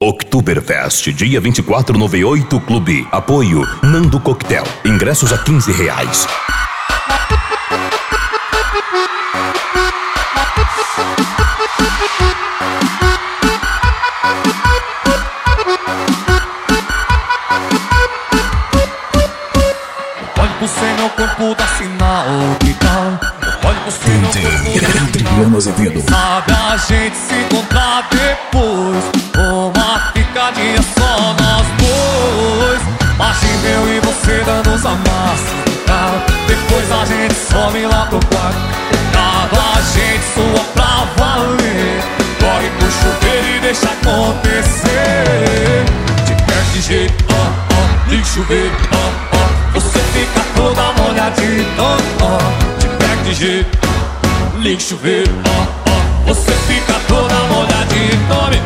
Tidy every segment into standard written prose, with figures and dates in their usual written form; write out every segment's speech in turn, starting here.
Oktoberfest, dia 24 no V8 Clube. Apoio Nando Coquetel. Ingressos a R$15. Olhe pro céu, meu corpo dá sinal, que tal? Olhe pro céu, meu corpo dá sinal. Sabe a gente se encontrar depois, uma ficadinha só nós dois. Imagina eu e você dando os amassos, tá? Depois a gente some lá pro quarto, a gente sua pra valer. Corre pro chuveiro e deixa acontecer. De perto de jeito, liga o chuveiro, você fica toda molhadinha, de perto de jeito, liga o chuveiro, você fica toda molhadinha, tome,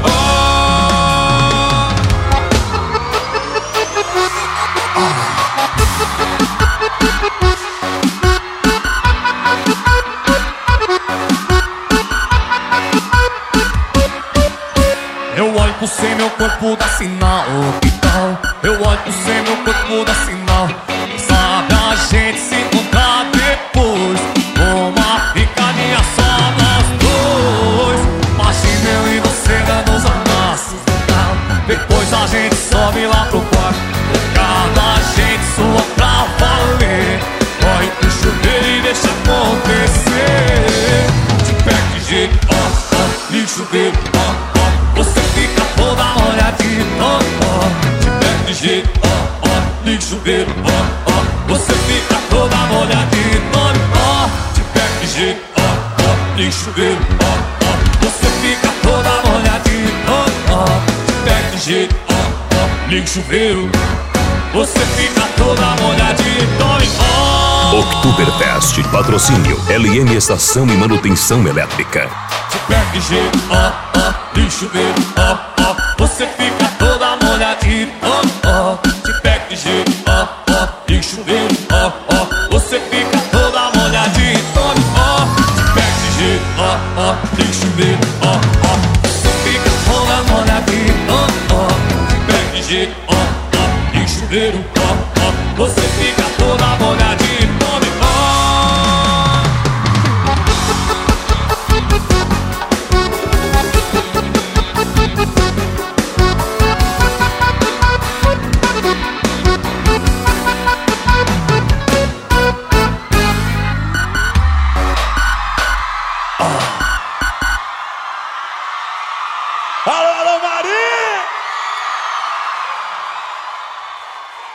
Eu olho pro céu, meu corpo dá sinal, que tal? Eu olho pro céu, meu corpo dá sinal. Sabe a gente se encontrar depois, uma ficadinha só nós dois. Imagina eu e você dando os amassos, tá? Depois a gente sobe lá pro quarto, cada gente sua pra valer. Corre pro chuveiro e deixa acontecer. De perto de jeito, liga o chuveiro, você fica toda molhadinha, de perto de jeito, liga o chuveiro, você fica toda molhadinha, de perto de jeito, liga o chuveiro, você fica toda molhadinha, de perto de jeito, liga o chuveiro, você fica toda molhadinha, Oktoberfest, patrocínio LM Estação e Manutenção Elétrica. De perto de jeito, liga o chuveiro, você fica toda molhadinha, de perto de jeito, liga o chuveiro, você fica toda molhadinha, de perto de jeito, liga o chuveiro, você fica toda molhadinha, de perto de jeito, liga o chuveiro, você fica toda molhadinha.